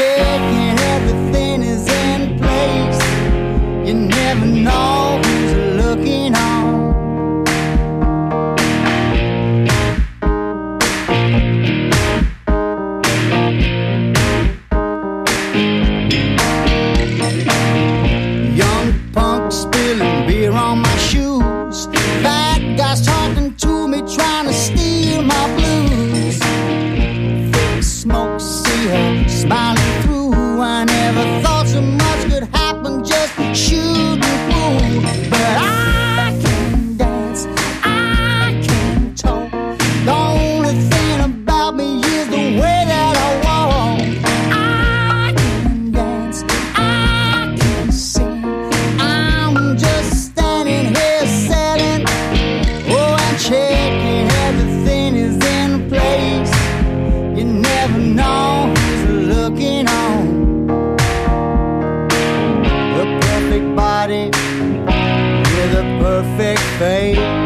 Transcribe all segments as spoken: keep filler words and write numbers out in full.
checking everything is in place. You never know who's looking on. Young punk spilling beer on my shoes. Bad guys talking to me, trying to steal my blues. Thick smoke, see her smiling through. I never thought so much could happen, just shooting through. But I can dance, I can talk. The only thing about me is the way that I walk. I can dance, I can sing. I'm just standing here selling, oh, and checking everything is in place. You never know who's looking on. A perfect body with a perfect face.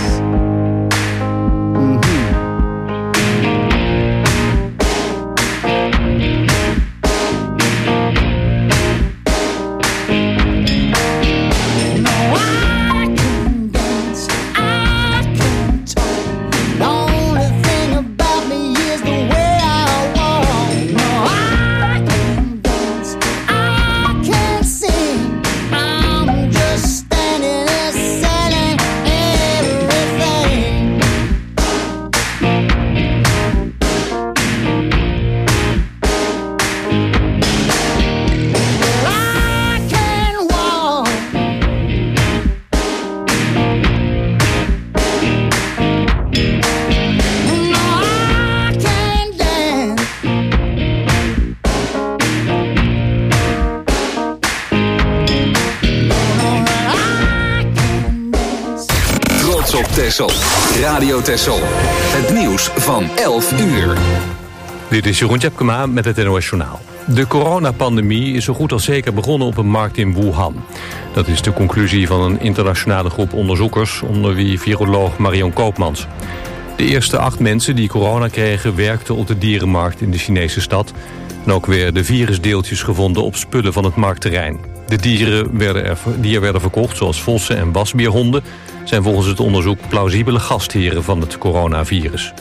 Texel. Radio Texel. Het nieuws van elf uur. Dit is Jeroen Tjepkema met het N O S Journaal. De coronapandemie is zo goed als zeker begonnen op een markt in Wuhan. Dat is de conclusie van een internationale groep onderzoekers, onder wie viroloog Marion Koopmans. De eerste acht mensen die corona kregen werkten op de dierenmarkt in de Chinese stad. En ook werden virusdeeltjes gevonden op spullen van het marktterrein. De dieren werden er, die er werden verkocht, zoals vossen en wasbeerhonden, zijn volgens het onderzoek plausibele gastheren van het coronavirus.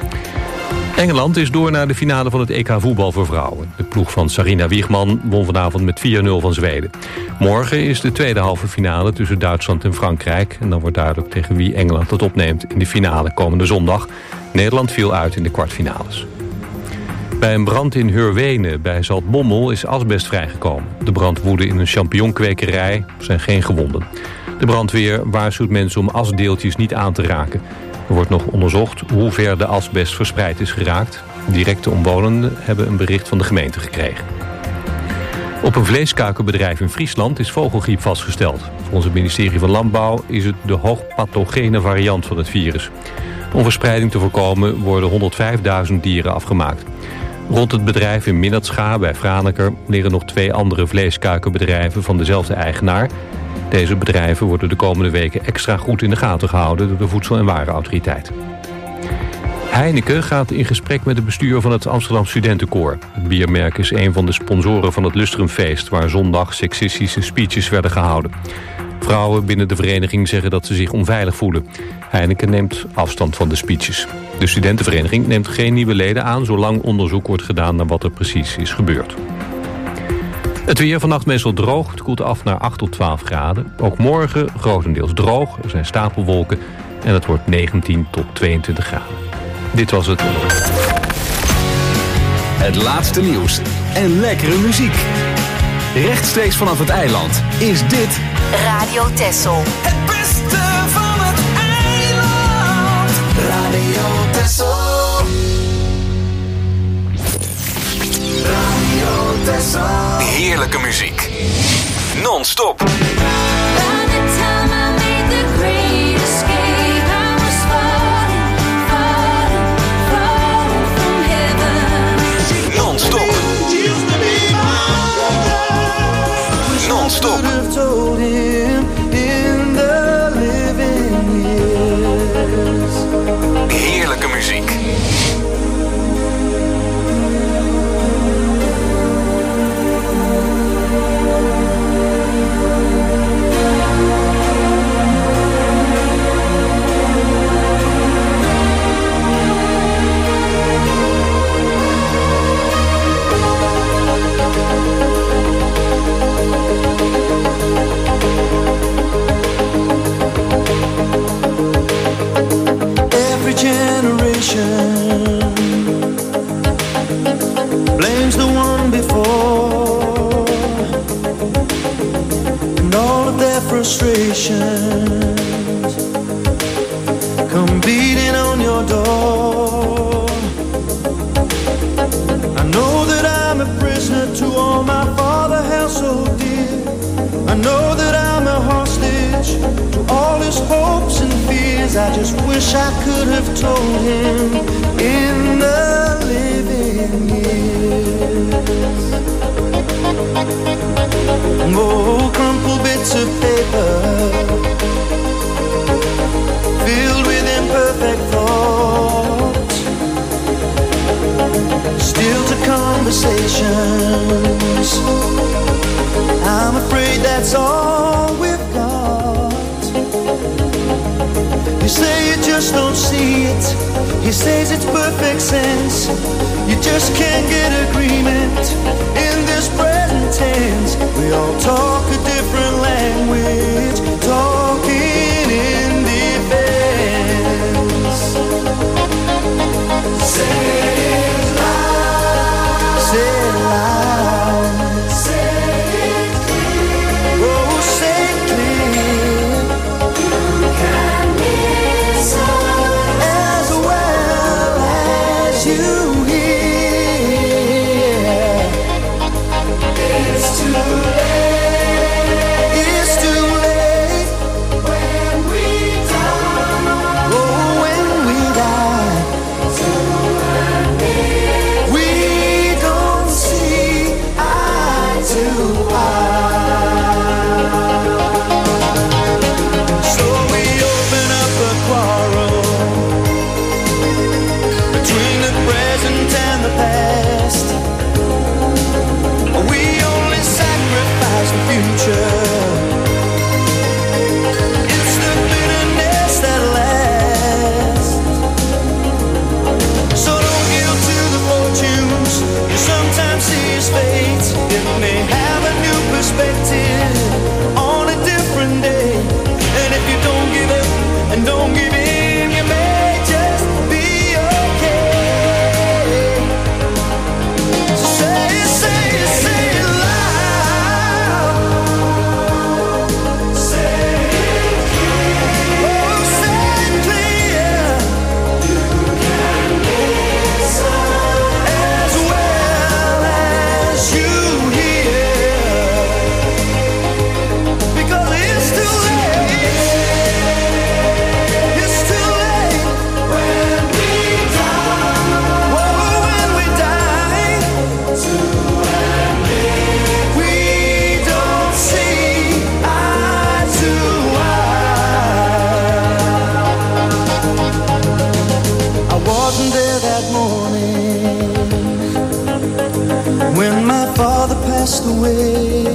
Engeland is door naar de finale van het E K voetbal voor vrouwen. De ploeg van Sarina Wiegman won vanavond met vier nul van Zweden. Morgen is de tweede halve finale tussen Duitsland en Frankrijk. En dan wordt duidelijk tegen wie Engeland het opneemt in de finale komende zondag. Nederland viel uit in de kwartfinales. Bij een brand in Hurwenen bij Zaltbommel is asbest vrijgekomen. De brand woedde in een champignonkwekerij. Er zijn geen gewonden. De brandweer waarschuwt mensen om asdeeltjes niet aan te raken. Er wordt nog onderzocht hoe ver de asbest verspreid is geraakt. Directe omwonenden hebben een bericht van de gemeente gekregen. Op een vleeskuikenbedrijf in Friesland is vogelgriep vastgesteld. Volgens het ministerie van Landbouw is het de hoogpathogene variant van het virus. Om verspreiding te voorkomen worden honderdvijfduizend dieren afgemaakt. Rond het bedrijf in Minnatscha bij Franeker liggen nog twee andere vleeskuikenbedrijven van dezelfde eigenaar. Deze bedrijven worden de komende weken extra goed in de gaten gehouden door de Voedsel- en Warenautoriteit. Heineken gaat in gesprek met het bestuur van het Amsterdam Studentenkoor. Het biermerk is een van de sponsoren van het Lustrumfeest, waar zondag seksistische speeches werden gehouden. Vrouwen binnen de vereniging zeggen dat ze zich onveilig voelen. Heineken neemt afstand van de speeches. De studentenvereniging neemt geen nieuwe leden aan zolang onderzoek wordt gedaan naar wat er precies is gebeurd. Het weer vannacht meestal droog. Het koelt af naar acht tot twaalf graden. Ook morgen grotendeels droog. Er zijn stapelwolken. En het wordt negentien tot tweeëntwintig graden. Dit was het. Het laatste nieuws en lekkere muziek. Rechtstreeks vanaf het eiland is dit Radio Texel. Het beste van het eiland. Radio Texel. Radio Texel. Heerlijke muziek. Non-stop. Non-stop. Non-stop. Heerlijke muziek. blames the one before, and all of their frustrations come beating on your door. I know that I'm a prisoner to all my father held so dear. I know that I'm a hostage to all his hopes and fears. I just wish I could have told him in the living years. Oh, crumpled bits of paper filled with imperfect thoughts, still to conversations. I'm afraid that's all we've got. You say you just don't see it. He says it's perfect sense. You just can't get agreement in this present tense. We all talk a different language, talking in defense. Say it loud. Say it loud. Say it clear. Oh, say it clear. You can listen as well as you hear. It's too late. It's too late when we die. Oh, when we die. We don't see eye to eye. So we open up a quarrel between the present and the past. We only sacrifice the future. It's the bitterness that lasts. So don't yield to the fortunes you sometimes see as fate. It may have a new perspective on a different day. And if you don't give up and don't give in, you may just be okay. So say it, say it, say it loud. Say it clear. Oh, say it clear. You can listen as well as you hear. Because it's too late. It's too late when we die. Whoa, when we die. We don't see eye to eye. I wasn't there that morning when my father passed away.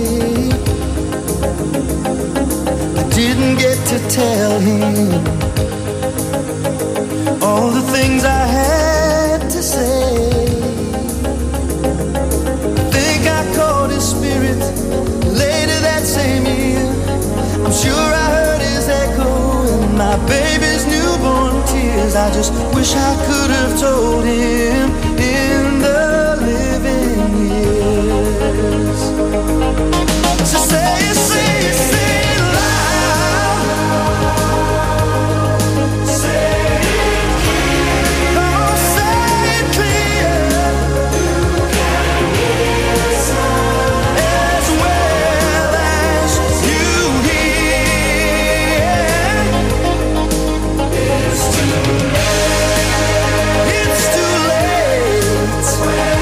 I didn't get to tell him all the things I had to say. I think I caught his spirit later that same year. I'm sure I heard his echo in my baby's newborn tears. I just wish I could have told him in the living years. So say it, say it, say it loud. Say it clear. Oh, say it clear. You can listen as well as you hear. It's too late. It's too late when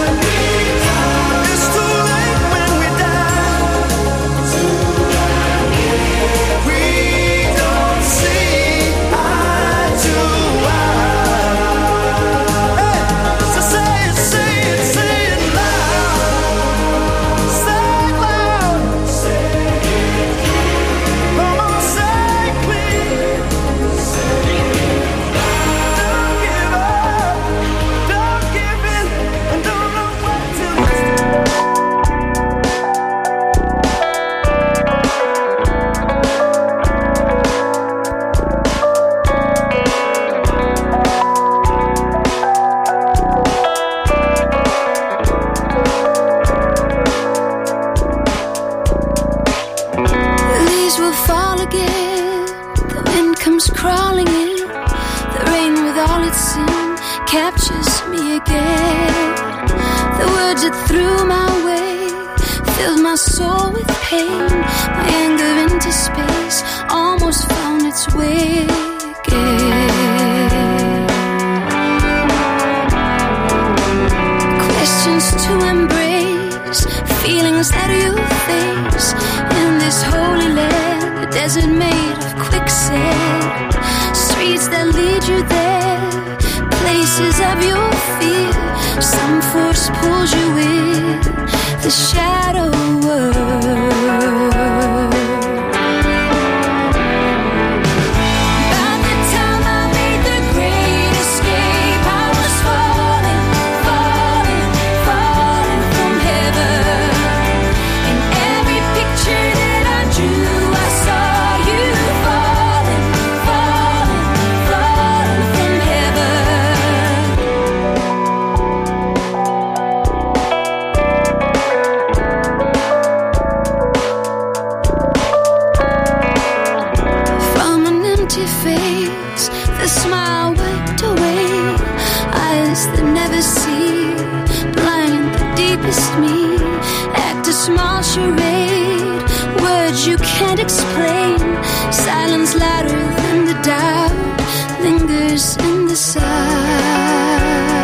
captures me again. The words that threw my way filled my soul with pain. My anger into space almost found its way again. Questions to embrace, feelings that you face in this holy land, a desert made of quicksand. Streets that lead you there, places of your fear. Some force pulls you in the shadow world. Me, act a small charade, words you can't explain. Silence louder than the doubt lingers in the side.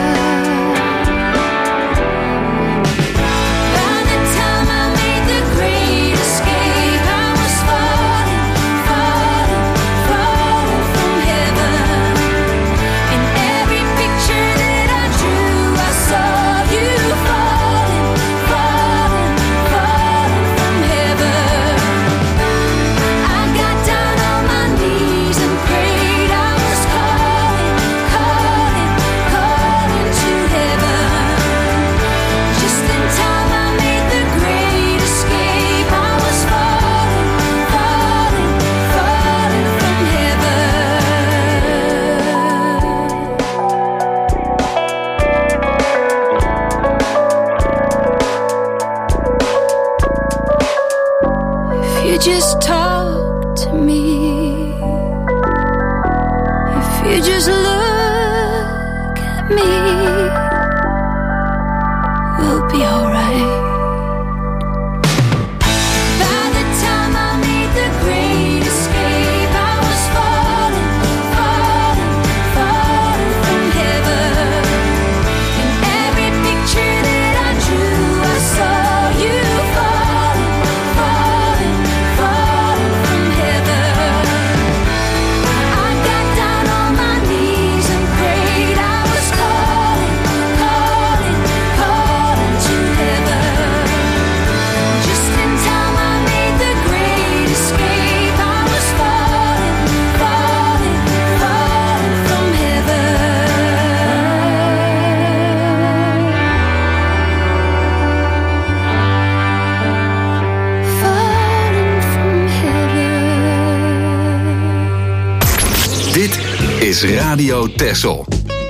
Just talk to me. If you just look at me, we'll be alright. By the time I made the great escape, I was falling, falling, falling from heaven. In every picture that I drew, I saw you falling, falling. Is Radio Texel.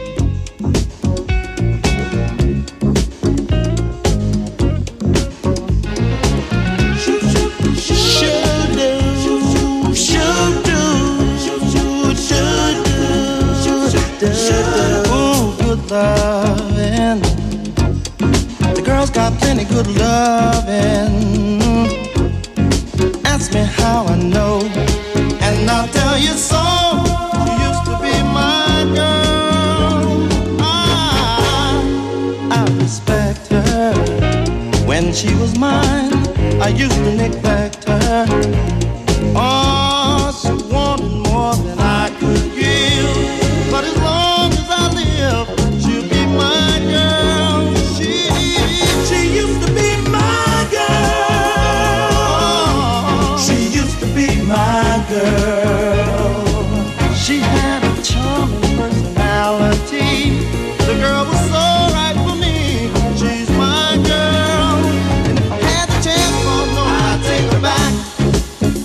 Loving. The girl's got plenty good loving. Ask me how I know, and I'll tell you so. She used to be my girl. I, I respect her. When she was mine, I used to neglect her. Oh, she wanted more than I could give. But as long as I live, she'll be my girl. She, she used to be my girl. She used to be my girl. She had a charming personality. The girl was so right for me. She's my girl. And if I had the chance, oh no, I'd take her back.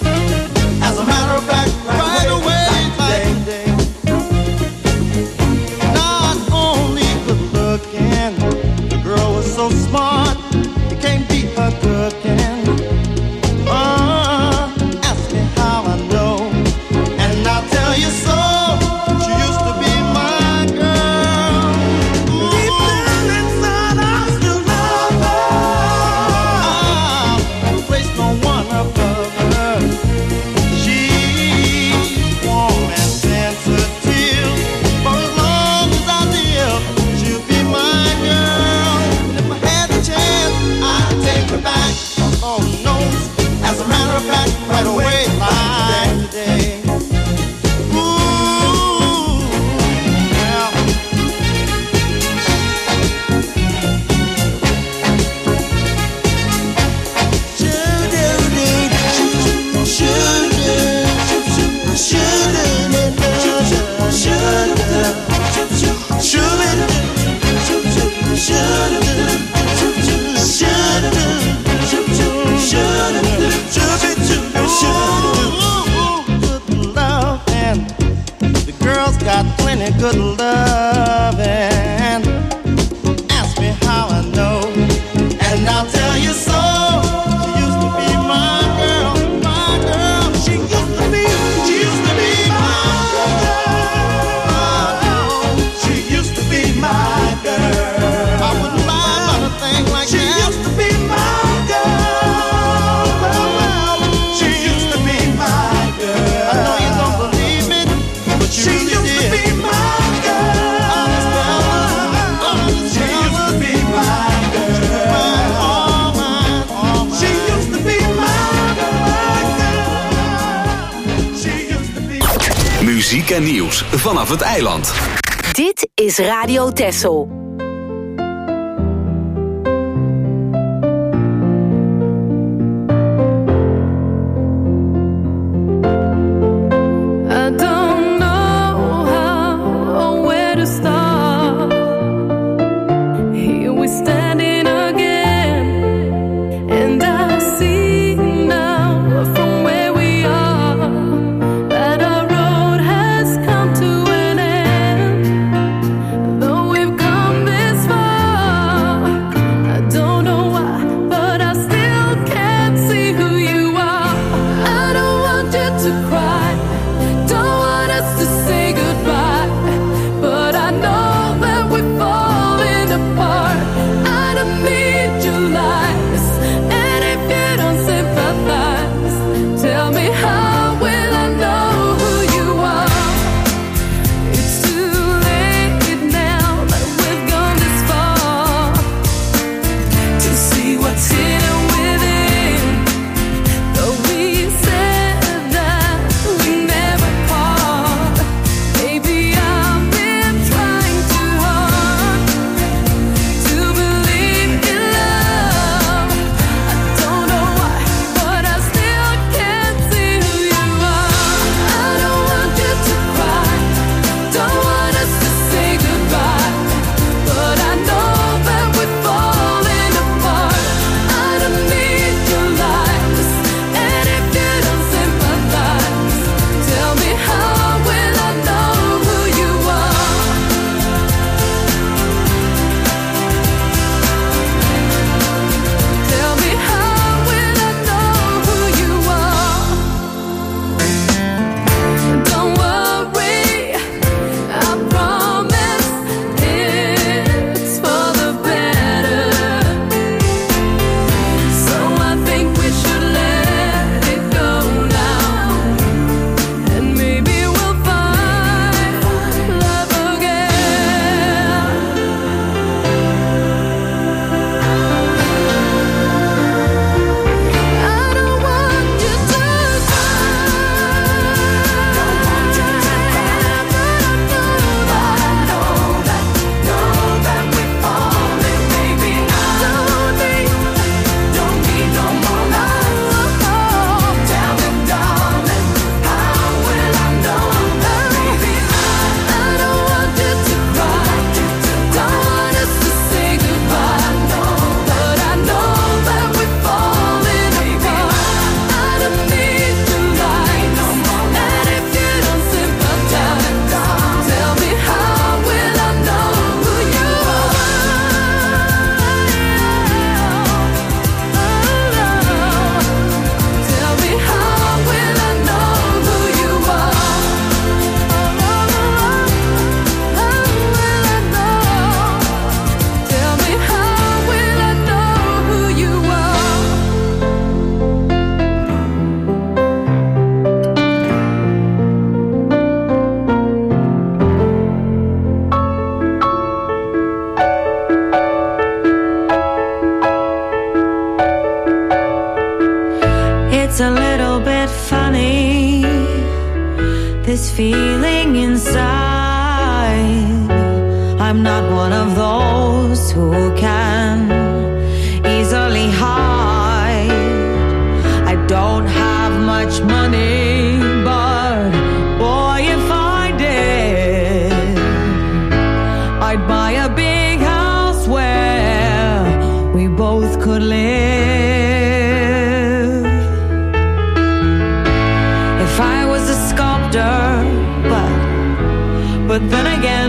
good loving. Ask me how I know, and I'll tell you so. She used to be my girl, my girl. She used to be, she used to be my girl. She used to be my girl. I wouldn't mind about a thing like she that. She used to be my girl. Well, well, she used to be my girl. I know you don't believe it, but you she really used did. To be my girl. Honest fella, honest she fella. Used to be my girl. All mine, all mine. She used to be my girl. She used to be. Muziek en nieuws vanaf het eiland. Dit is Radio Texel. I don't know how or where to start. Here we standing again, and I see now from where we are that our road has come to an end. Though we've come this far, I don't know why, but I still can't see who you are. I don't want you to cry, don't want us to say goodbye, but I know that we're falling apart. I don't need your lies, and if you don't sympathize, tell me how will I know who you are? It's too late now that we've gone this far to see what's hidden within. Though we said that we never part, maybe I've been trying too hard to believe in love. I don't know why, but I still can't see who you are. I don't want you to cry, don't want us to say goodbye, but I know that we're falling apart. I don't need your lies, and if you don't sympathize, tell me how will I know who you are? Tell me how will I know who you are? Don't worry, I promise it's for the better. So I think we should let it go now, and maybe we'll find love again. I don't want you to It's a little bit funny, this feeling inside. I'm not one of those who can easily hide. I don't have much money, but boy, if I did, I'd buy a big house where we both could live. If I was a sculptor, but but then again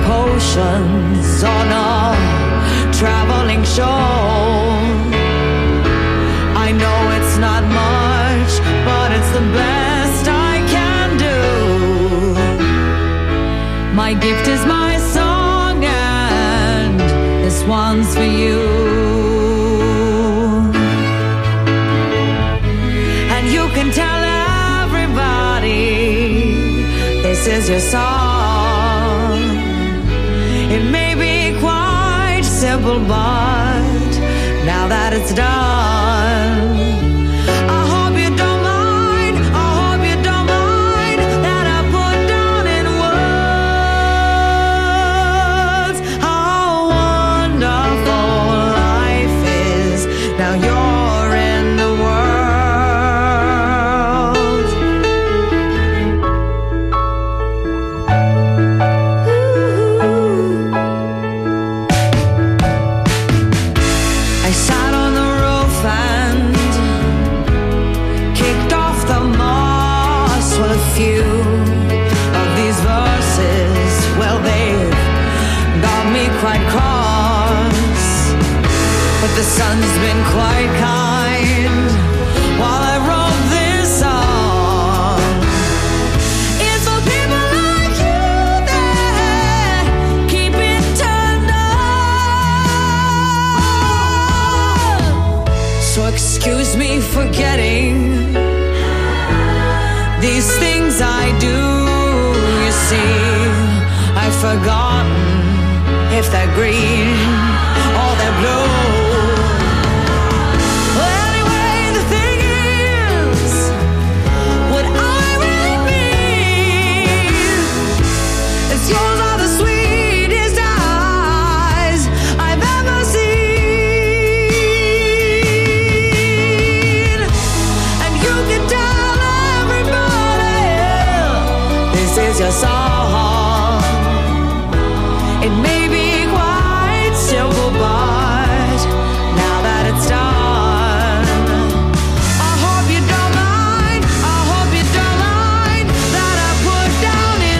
potions on a traveling show. I know it's not much, but it's the best I can do. My gift is my song, and this one's for you. And you can tell everybody this is your song. It may be quite simple, but now that it's done, I hope you don't mind, I hope you don't mind that I put down in words how wonderful life is. Now you're in the world. Ooh. I sat on the roof and kicked off the moss. Well, a few of these verses, well, they've got me quite cross. But the sun's been quite kind while I wrote this song. It's for people like you that keep it turned on. So excuse me for getting these things I do. You see, I've forgotten if they're green or they're blue. Well, anyway, the thing is, what I really mean is yours are the sweetest eyes I've ever seen. And you can tell everybody this is your song. It may be quite simple, but now that it's done, I hope you don't mind, I hope you don't mind that I put down in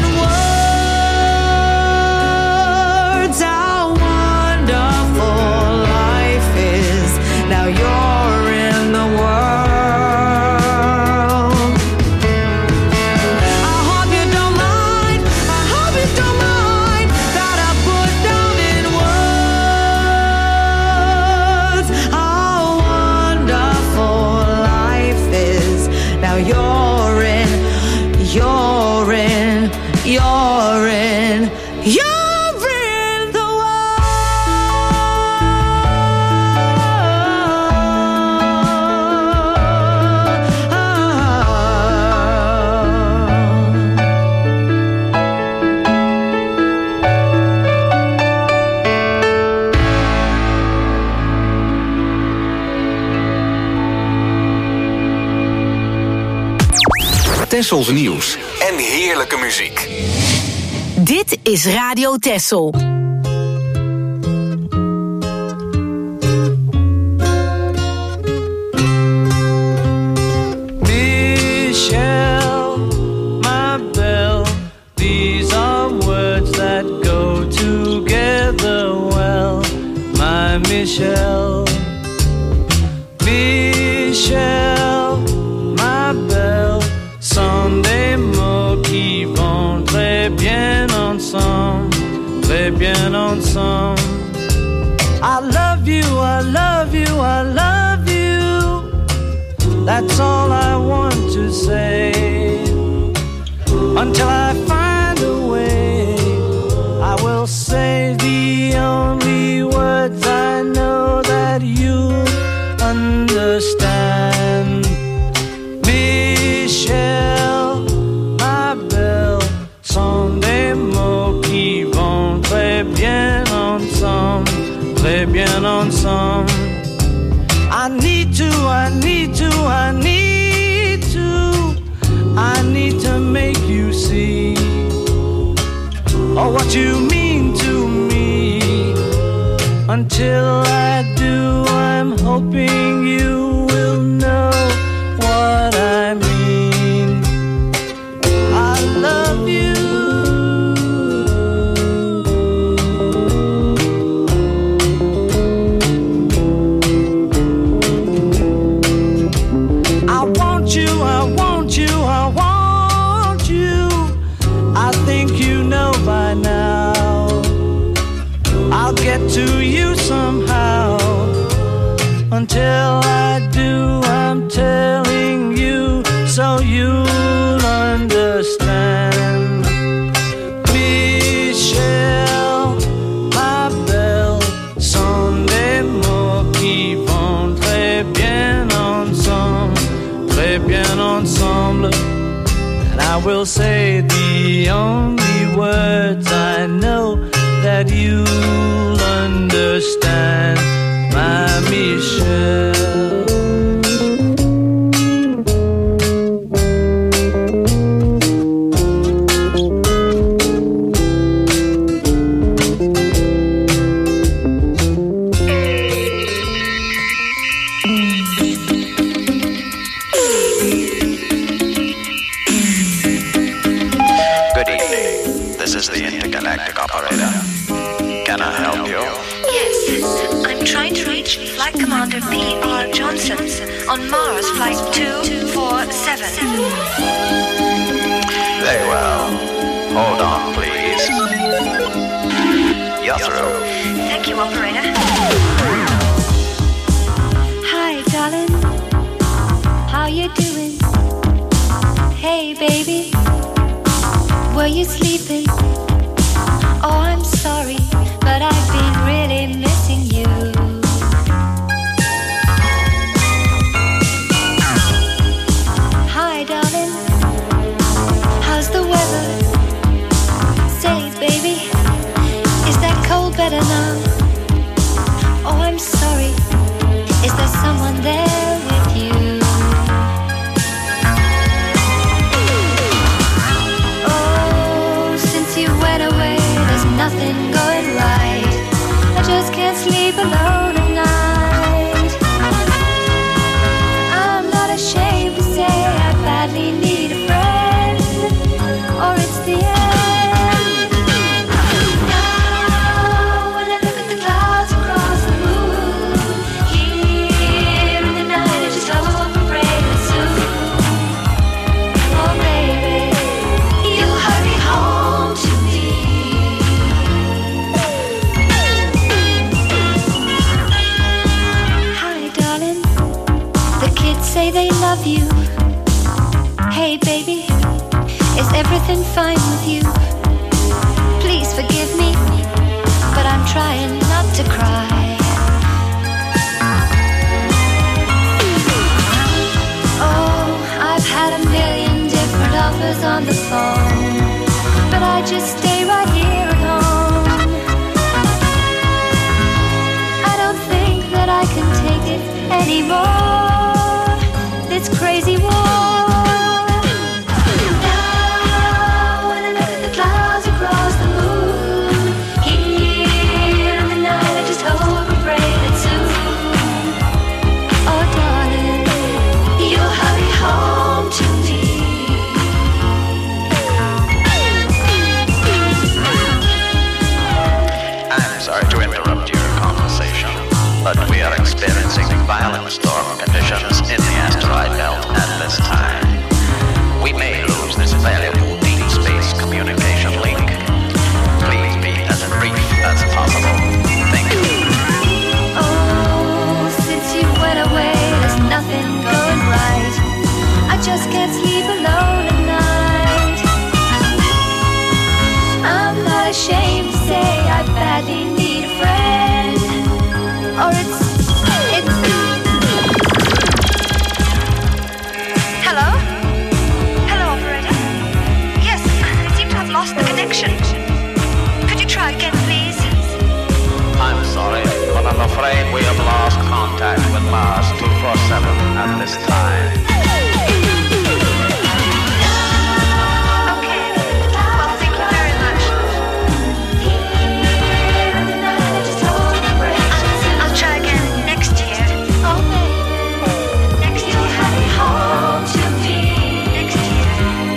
words how wonderful life is. Now you're in the world. I hope you don't mind, I hope you don't mind that I put down in words how wonderful life is. Now you're in, you're in, you're in, you're in the Tessels nieuws en heerlijke muziek. Dit is Radio Tessel. Michelle, my belle, these are words that go together well. My Michelle, Michelle, my belle, sont des mots qui vont très bien ensemble, très bien ensemble. I love you, I love you, I love you. That's all I want to say. Until I find a way, I will say the only words I know that you understand. Michelle, ma belle, sont des mots qui vont très bien ensemble, très bien ensemble. I need to, I need to, I need to, I need to make you see oh, what you mean to me. Until I do, I'm hoping you will know what I mean. I love you. get to you somehow. Until I do, I'm telling you, so you'll understand. Michel, ma belle, sont des mots qui vont très bien ensemble, très bien ensemble. And I will say the only words I know that you'll understand, my Michel. Good evening. This is the intergalactic operator. Can I help you? Yes, I'm trying to reach Flight Commander P R Johnson on Mars Flight two four seven. Very well. Hold on, please. You're through. Thank you, operator. Hi, darling. How you doing? Hey, baby. Were you sleeping? Oh, I'm sorry, but I've been really missing you. Hi, darling. How's the weather? Say, baby, is that cold better now? Oh, I'm sorry. Is there someone there with you? Oh, since you went away, there's nothing going right. I just can't sleep alone at night. I'm not ashamed to say I badly need a friend, or it's the end. Now when I look at the clouds across the moon, here in the night I just hope and pray that soon, oh baby, you'll hurry home to me. Hi, darling. The kids say they love you. Hey, baby, is everything fine with you? Please forgive me, but I'm trying not to cry. Oh, I've had a million different offers on the phone, but I just stay right here at home. I don't think that I can take it anymore, this crazy war. Now when I look at the clouds across the moon, here in the night I just hope and pray that soon, oh darling, you'll hurry home to me. I'm sorry to interrupt your conversation, but we are experiencing violent storm conditions in the asteroid belt at this time. We may lose this valuable deep space communication link. Please be as brief as possible. Thank you. Oh, since you went away, there's nothing going right. I just can't sleep alone at night. I'm not ashamed to say I badly need a friend, or it's, it's... Hello? Hello, operator? Yes, I seem to have lost the connection. Could you try again, please? I'm sorry, but I'm afraid we have lost contact with Mars two four seven at this time. Okay, well, thank you very much. I'll try again next year. Oh, baby, next year. Hurry home to me. Next year.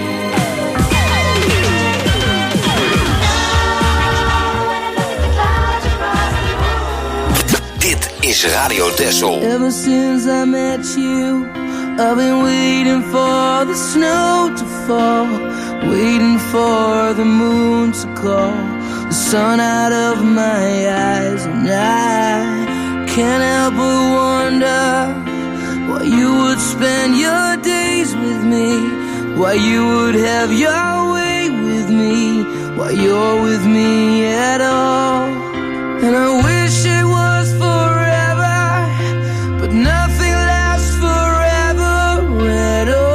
Dit is Radio Texel. Ever since I met you, I've been waiting for the snow to fall, waiting for the moon to call, the sun out of my eyes, and I can't help but wonder why you would spend your days with me, why you would have your way with me, why you're with me at all. And I wish it was forever, but nothing lasts forever at all.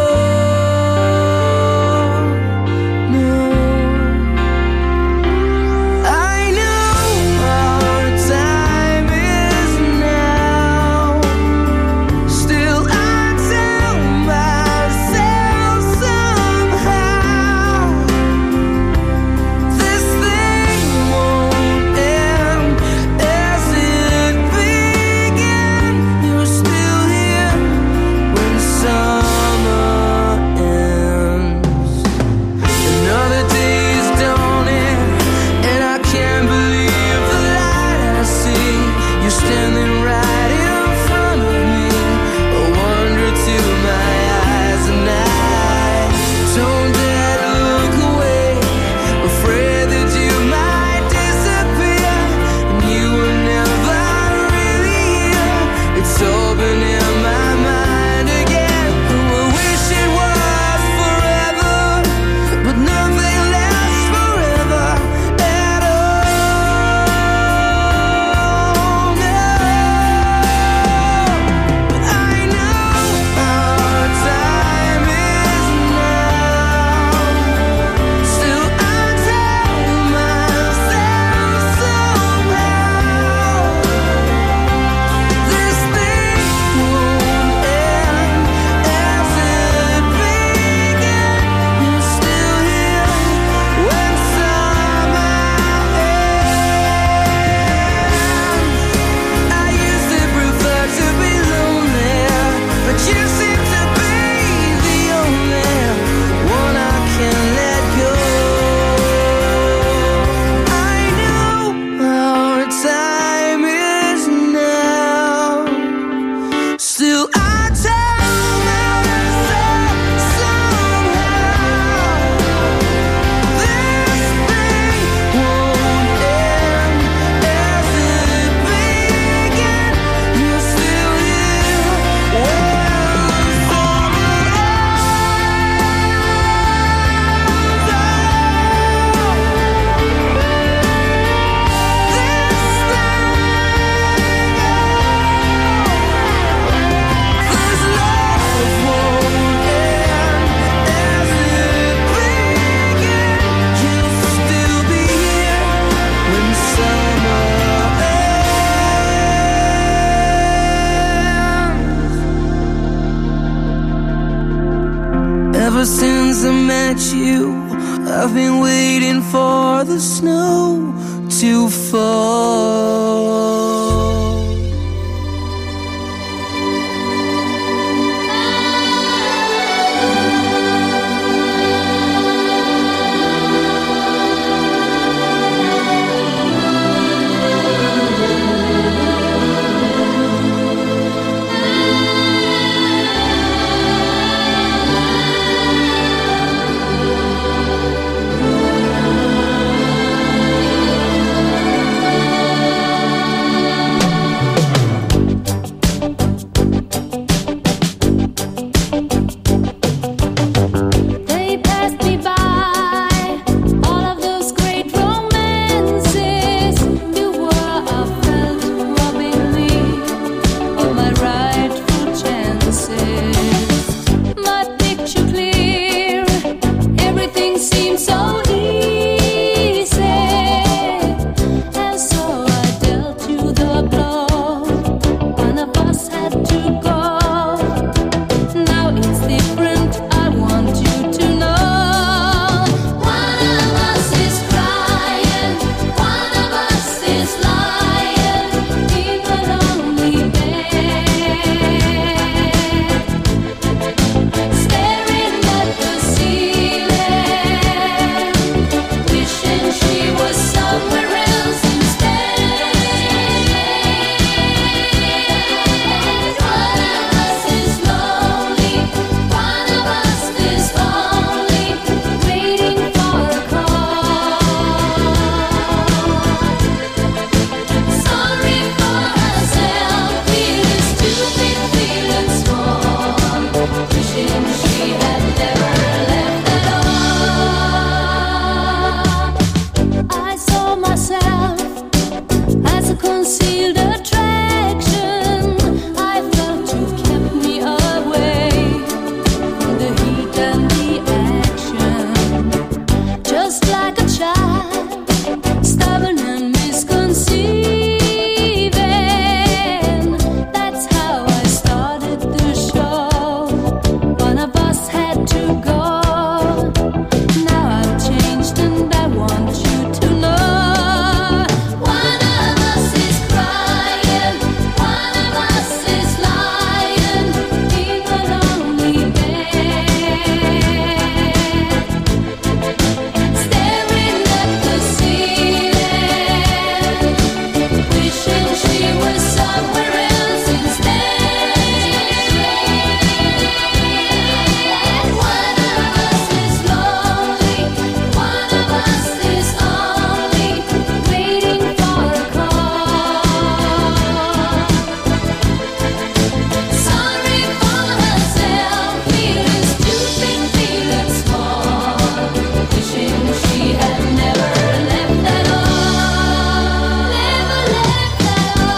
No, I know our time is now. Still I tell myself somehow this thing won't end as it began. You're still here when summer ends. Another day is dawning, and I can't believe the light I see. You're standing right in front of me, a wonder to my eyes, and I don't dare to look away, afraid that you might disappear, and you were never really here. It's all been in my mind again. I wish it was forever, but nothing lasts forever at all. No, but I know our time is now. Still I tell myself somehow this thing won't end as it began. You're still here when summer ends. I used to prefer to be lonely, but you seem to be the only one I can let go. I know our time is now. Still I tell myself somehow this thing won't end as it began. You're still here when summer Ever since I met you, I've been waiting for the snow to fall. concealed attraction I felt you kept me away from the heat and the action. Just like a child, stubborn and misconceiving. That's how I started the show. One of us had to go. Now I've changed and I want you to know. One of us is crying, one of us is lying in a lonely bed, staring at the ceiling, wishing she was somewhere else instead. One of us is lonely, one of us is only waiting for a call. Sorry for herself, feeling stupid, feeling small, wishing she had never left at all, never left at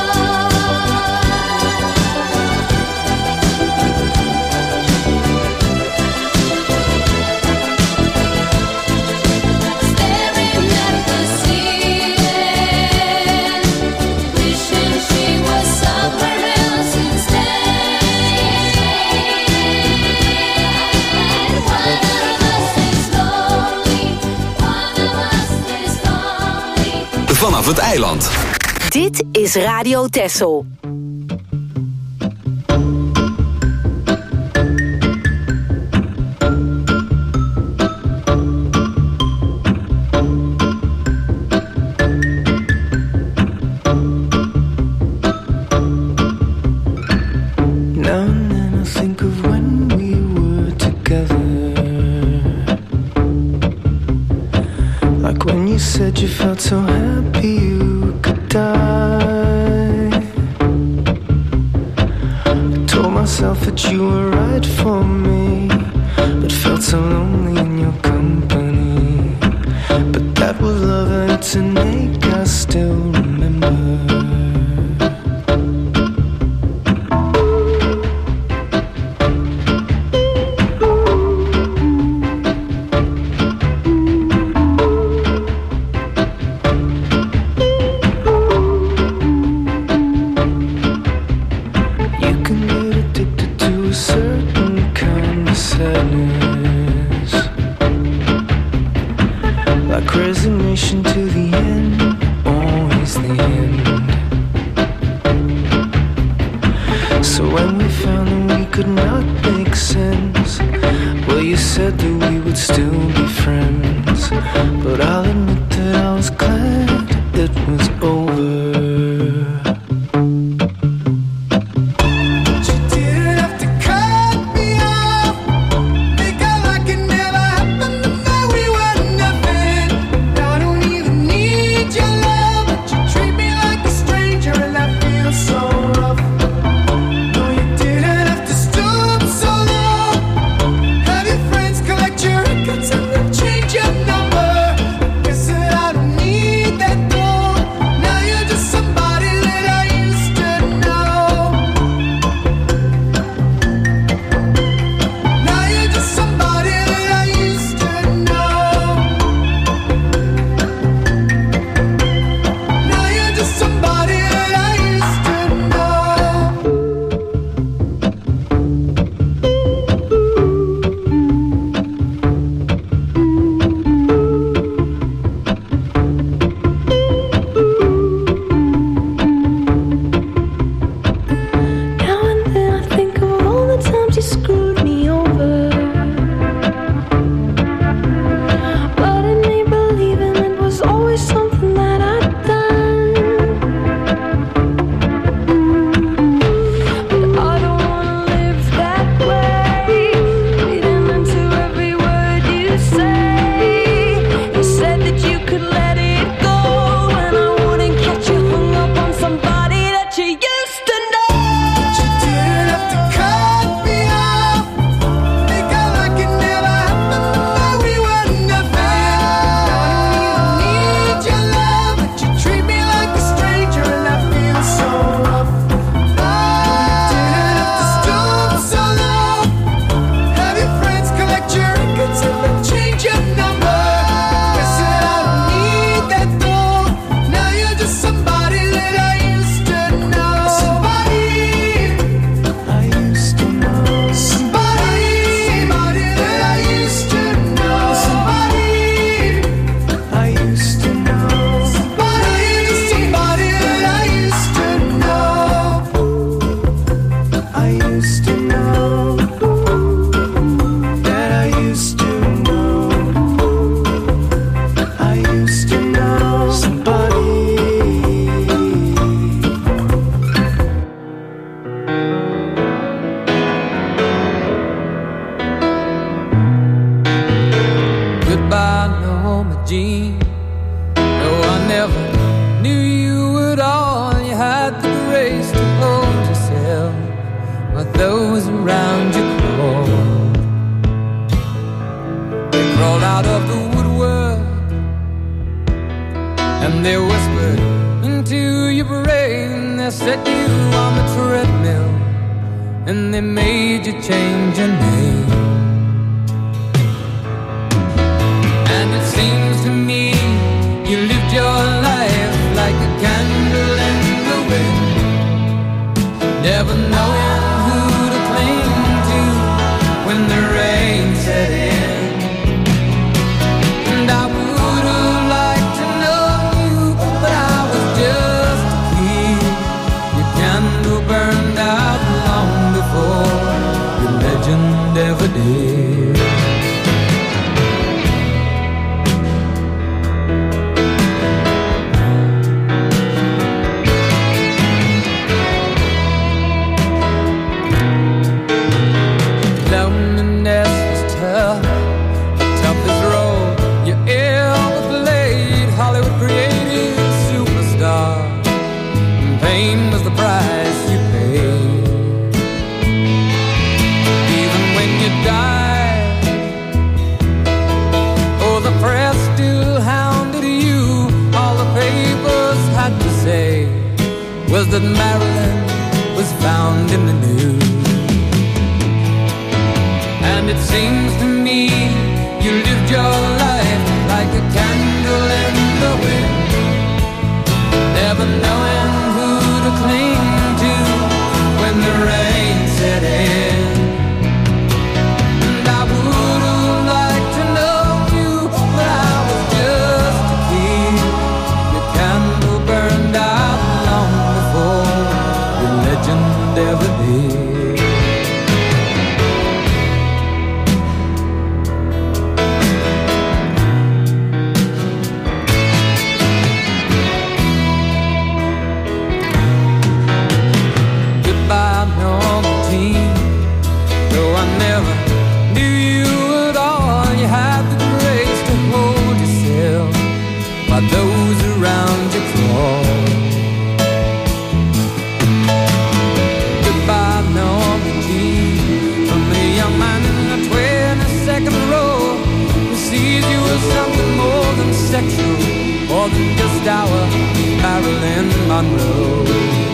staring at the ceiling, wishing she was somewhere else instead. One of us is lonely, one of us is lonely. Vanaf het eiland. Dit is Radio Texel. Now and then I think of when we were together, like when you said you felt so happy you could die. I told myself that you were right for me, but felt so lonely in your company. But that was love and it's an ache I still remember. You can get addicted to a certain kind of sadness, like resignation to the end, always the end. So when we found that we could not make sense, well, you said that we would still be friends. But I'll admit that I was glad it was over. You didn't have to cut me off, make out like it never happened, that we were nothing. I don't even need your love, but you treat me like a stranger and that feels so rough. No, you didn't have to stoop so low, have your friends collect your records and those around you crawled. They crawled out of the woodwork and they whispered into your brain. They set you on the treadmill and they made you change your name. And it seems to me you lived your life like a candle in the wind, never knowing who to cling to when the rain set in. And I would have liked to know you, but I was just a kid. Your candle burned out long before your legend ever did. Was that Marilyn was found in the news. And it seems to me you lived your life like a candle in the wind, never knowing who to cling to when the rain set in. And I would have liked to know you, but I was just a kid. Your candle burned out your legend ever did. Goodbye, normal teen. Though I never knew you at all, you had the grace to hold yourself while those around you crawl. Something more than sexual, more than just our Marilyn Monroe.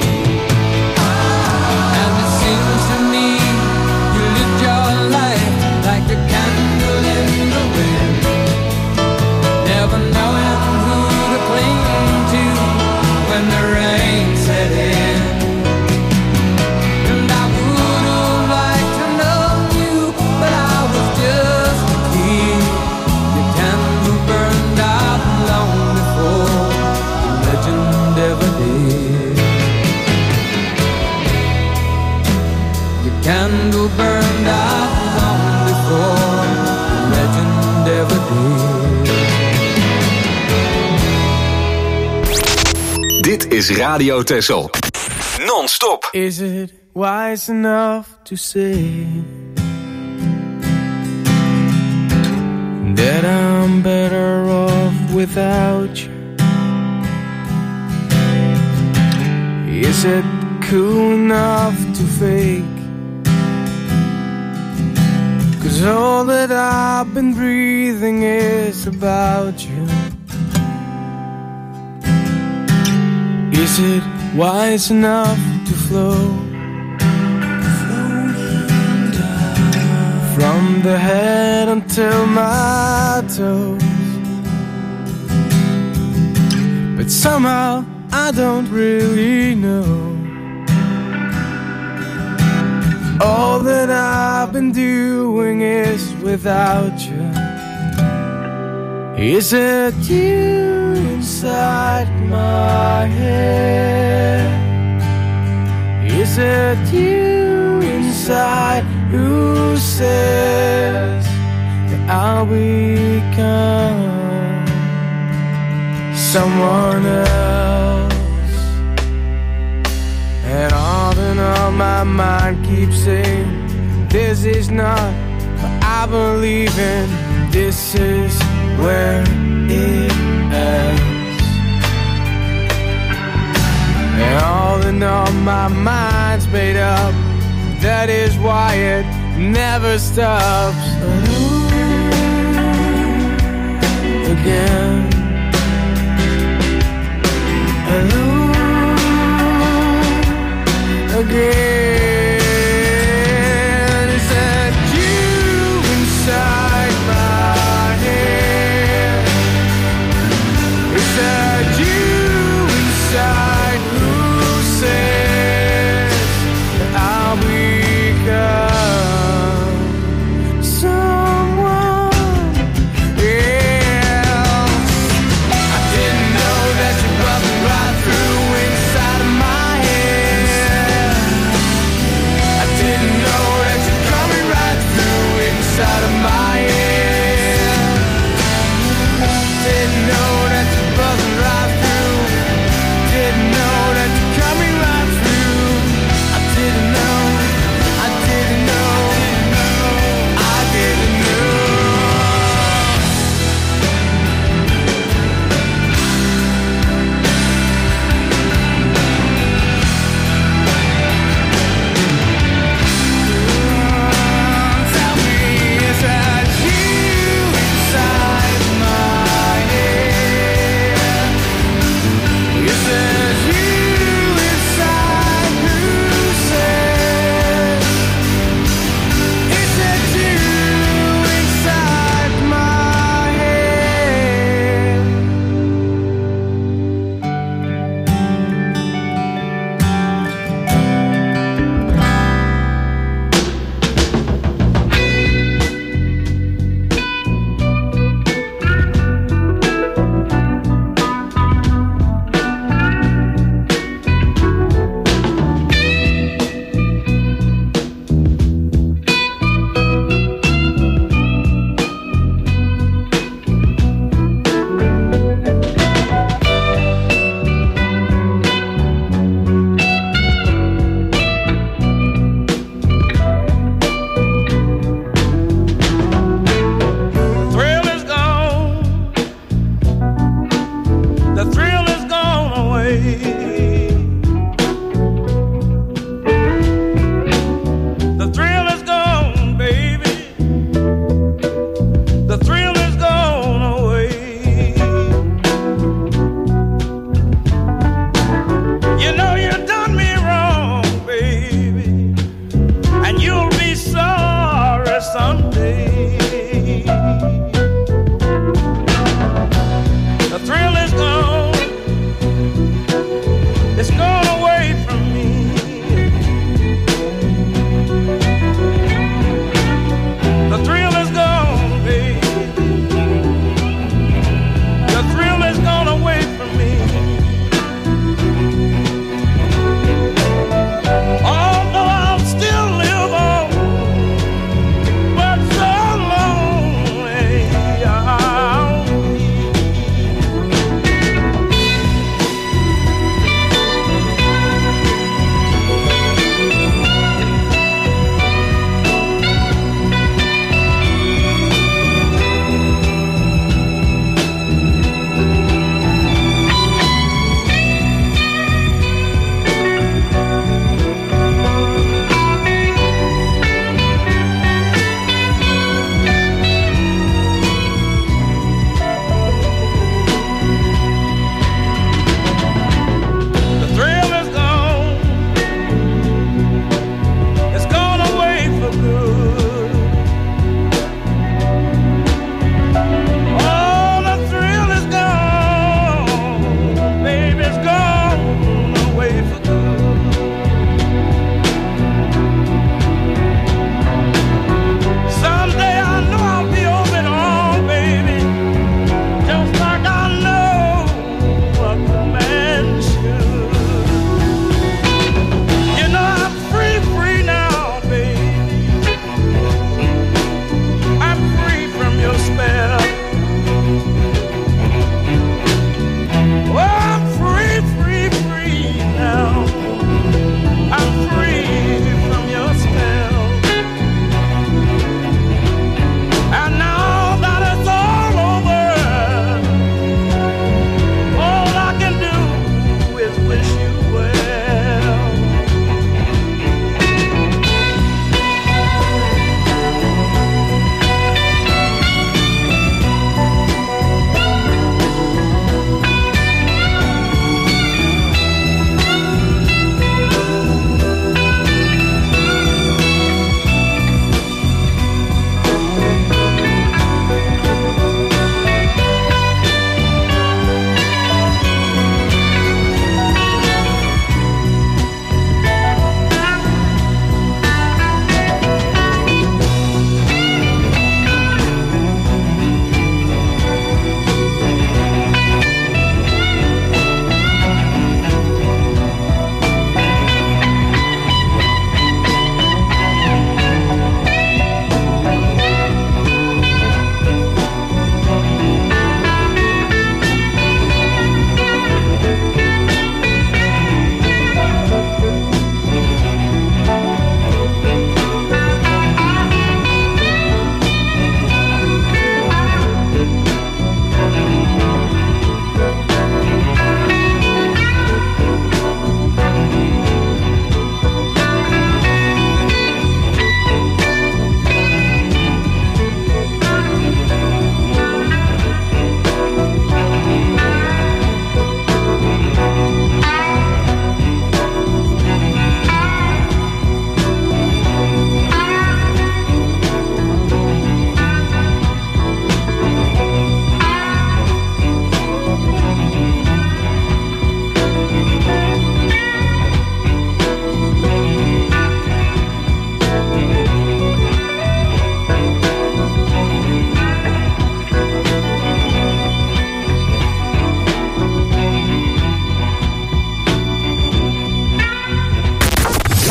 And it seems to me you lived your life like a candle in the wind, never knowing who to cling to when the rain set in. And I would have liked to know you, but I was just a kid. Burned out long before the legend ever did. Your candle burned out long before the legend ever did. Dit is Radio Texel. Non-stop. Is it wise enough to say that I'm better off without you? Is it cool enough to fake? 'Cause all that I've been breathing is about you. Is it wise enough to flow from the head until my toes? But somehow I don't really know. All that I've been doing is without you. Is it you inside my head? Is it you inside who says that I'll become someone else? And all in all my mind keeps saying this is not what I believe in. This is where it ends. And all in all my mind's made up. that is why it never stops. Again, alone again. Is that you inside my head? Is that you inside who says that I'll become someone else?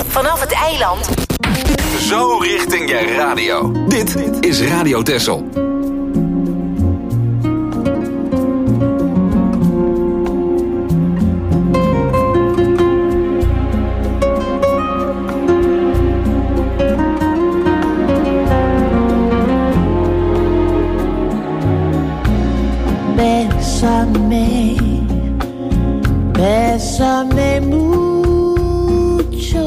vanaf het eiland. Zo richting je radio. Dit is Radio Texel. Bésame, bésame mucho,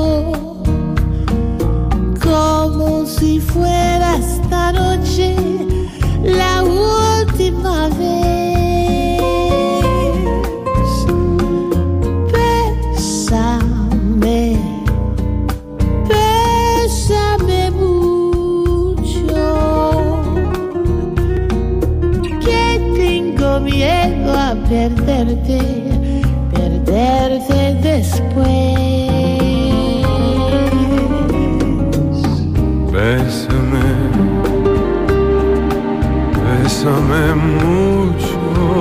como si fuera esta noche la última vez. Bésame, bésame mucho, que tengo miedo a perderte, perderte después. Bésame, bésame mucho,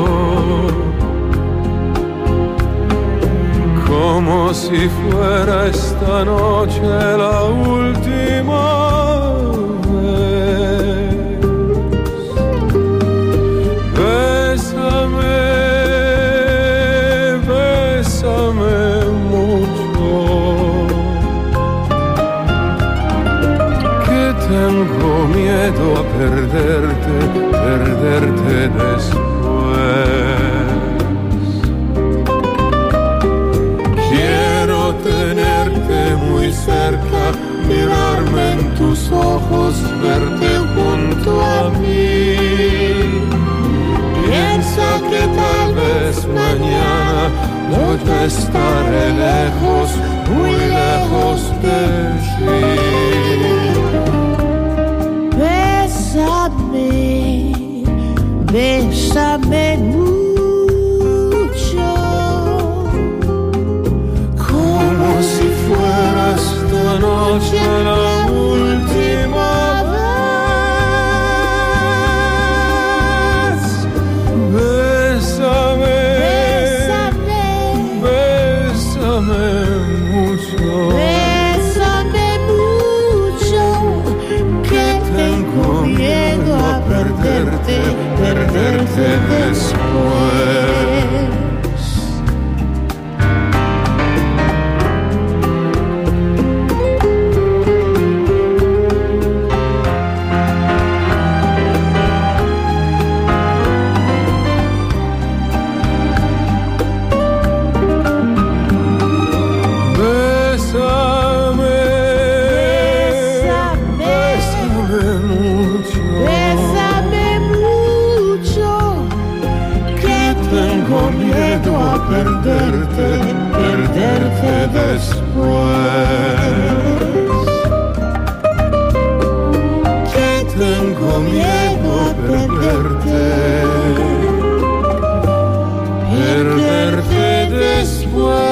como si fuera esta noche la última vez. Bésame, bésame mucho, que tengo miedo a perderte, perderte después. Quiero tenerte muy cerca, mirarme en tus ojos, verte junto a mí. Piensa que tal vez mañana yo ya estaré lejos, muy lejos de ti. Bésame, bésame mucho, Como si fuera esta noche la última vez. Bésame, bésame mucho, bésame mucho, que tengo miedo a perderte, perderte después. bésame, bésame mucho, Bésame mucho, que tengo miedo a perderte, perderte después. Que tengo miedo a perderte, perderte después.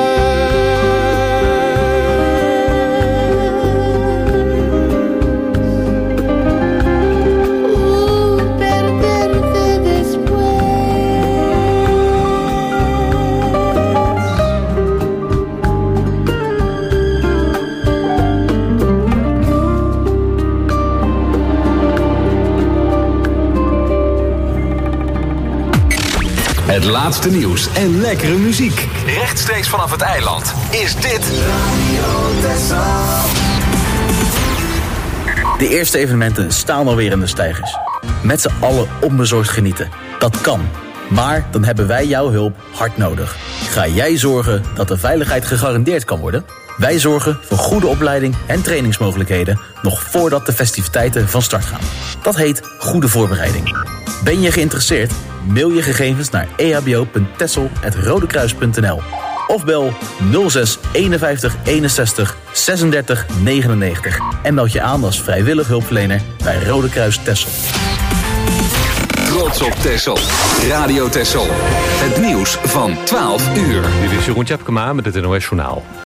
Het laatste nieuws en lekkere muziek. Rechtstreeks vanaf het eiland. Is dit De eerste evenementen staan alweer in de steigers. Met z'n allen onbezorgd genieten. Dat kan. Maar dan hebben wij jouw hulp hard nodig. Ga jij zorgen dat de veiligheid gegarandeerd kan worden? Wij zorgen voor goede opleiding en trainingsmogelijkheden nog voordat de festiviteiten van start gaan. Dat heet goede voorbereiding. Ben je geïnteresseerd? Mail je gegevens naar e h b o punt tessel apenstaartje rodekruis punt n l of bel nul zes eenenvijftig eenenzestig zesendertig negenennegentig en meld je aan als vrijwillig hulpverlener bij Rode Kruis Texel. Trots op Texel. Radio Texel. Het nieuws van twaalf uur. Dit is Jeroen Tjepkema met het N O S Journaal.